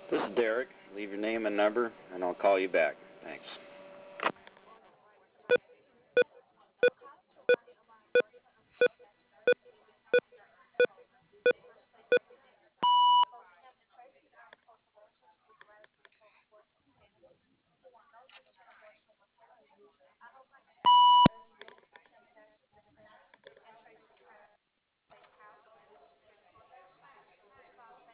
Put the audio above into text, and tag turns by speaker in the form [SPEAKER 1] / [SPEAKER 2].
[SPEAKER 1] This is Derek. Leave your name and number, and I'll call you back. Thanks.